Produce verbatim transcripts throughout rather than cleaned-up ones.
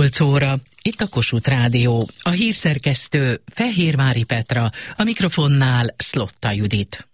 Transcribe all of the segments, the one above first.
nyolc óra, itt a Kossuth Rádió, a hírszerkesztő Fehérvári Petra, a mikrofonnál Szlotta Judit.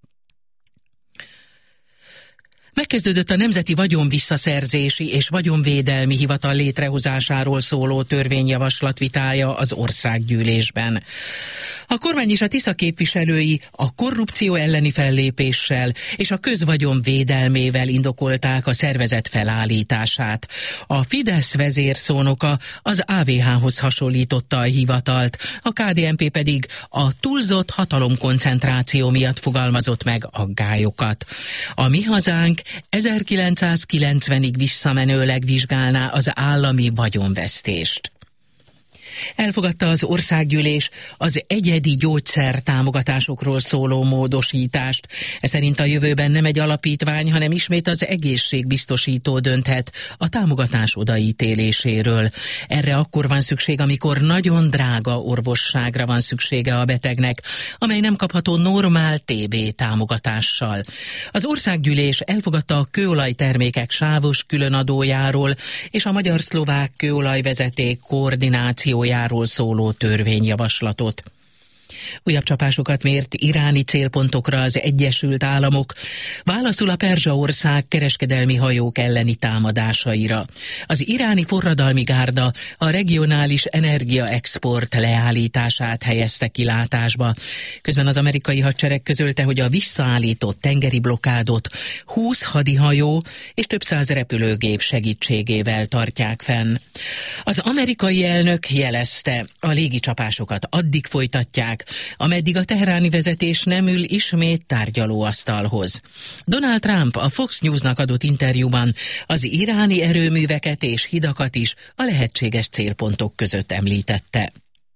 Megkezdődött a Nemzeti Vagyonvisszaszerzési és Vagyonvédelmi Hivatal létrehozásáról szóló törvényjavaslat vitája az országgyűlésben. A kormány és a Tisza képviselői a korrupció elleni fellépéssel és a közvagyon védelmével indokolták a szervezet felállítását. A Fidesz vezérszónoka az á vé há-hoz hasonlította a hivatalt, a ká dé en pé pedig a túlzott hatalomkoncentráció miatt fogalmazott meg aggályokat. A Mi Hazánk ezerkilencszázkilencvenig visszamenőleg vizsgálná az állami vagyonvesztést. Elfogadta az országgyűlés az egyedi gyógyszer támogatásokról szóló módosítást. Ez szerint a jövőben nem egy alapítvány, hanem ismét az egészségbiztosító dönthet a támogatás odaítéléséről. Erre akkor van szükség, amikor nagyon drága orvosságra van szüksége a betegnek, amely nem kapható normál té bé támogatással. Az országgyűlés elfogadta a kőolajtermékek sávos különadójáról és a magyar-szlovák kőolajvezeték koordinációjáról szóló törvényjavaslatot. Újabb csapásokat mért iráni célpontokra az Egyesült Államok, válaszul a Perzsa-ország kereskedelmi hajók elleni támadásaira. Az iráni forradalmi gárda a regionális energiaexport leállítását helyezte kilátásba. Közben az amerikai hadsereg közölte, hogy a visszaállított tengeri blokkádot húsz hadihajó és több száz repülőgép segítségével tartják fenn. Az amerikai elnök jelezte, a légicsapásokat addig folytatják, ameddig a teheráni vezetés nem ül ismét tárgyalóasztalhoz. Donald Trump a Fox Newsnak adott interjúban az iráni erőműveket és hidakat is a lehetséges célpontok között említette.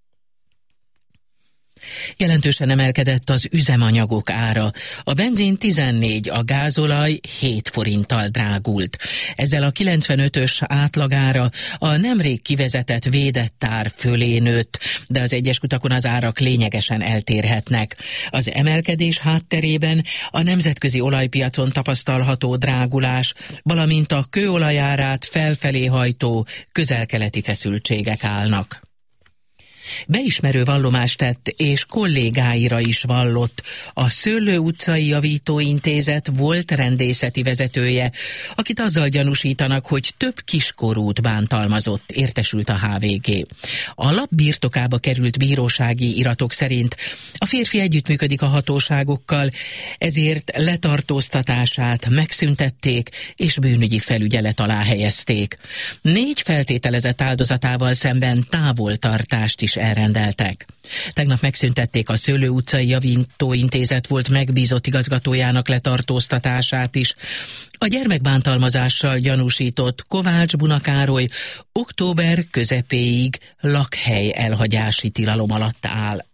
Jelentősen emelkedett az üzemanyagok ára. A benzin tizennégy, a gázolaj hét forinttal drágult. Ezzel a kilencvenötös átlagára a nemrég kivezetett védett ár fölé nőtt, de az egyes kutakon az árak lényegesen eltérhetnek. Az emelkedés hátterében a nemzetközi olajpiacon tapasztalható drágulás, valamint a kőolajárát felfelé hajtó közel-keleti feszültségek állnak. Beismerő vallomást tett és kollégáira is vallott a Szőlő utcai javítóintézet volt rendészeti vezetője, akit azzal gyanúsítanak, hogy több kiskorút bántalmazott, értesült a há vé gé. A lap birtokába került bírósági iratok szerint a férfi együttműködik a hatóságokkal, ezért letartóztatását megszüntették és bűnügyi felügyelet alá helyezték. Négy feltételezett áldozatával szemben távoltartást is elrendeltek. Tegnap megszüntették a Szőlő utcai javítóintézet volt megbízott igazgatójának letartóztatását is. A gyermekbántalmazással gyanúsított Kovács Buna Károly október közepéig lakhely elhagyási tilalom alatt áll.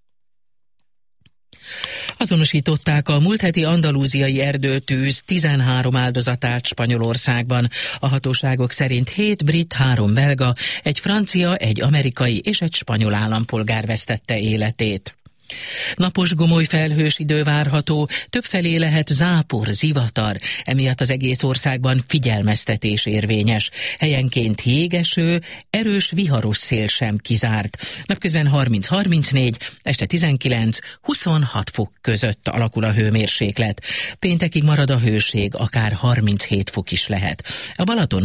Azonosították a múlt heti andalúziai erdőtűz tizenhárom áldozatát Spanyolországban. A hatóságok szerint hét brit, három belga, egy francia, egy amerikai és egy spanyol állampolgár vesztette életét. Napos gomoly felhős idő várható, többfelé lehet zápor, zivatar, emiatt az egész országban figyelmeztetés érvényes. Helyenként jégeső, erős viharos szél sem kizárt. Napközben harminc-harmincnégy, este tizenkilenc-huszonhat fok között alakul a hőmérséklet. Péntekig marad a hőség, akár harminchét fok is lehet. A Balaton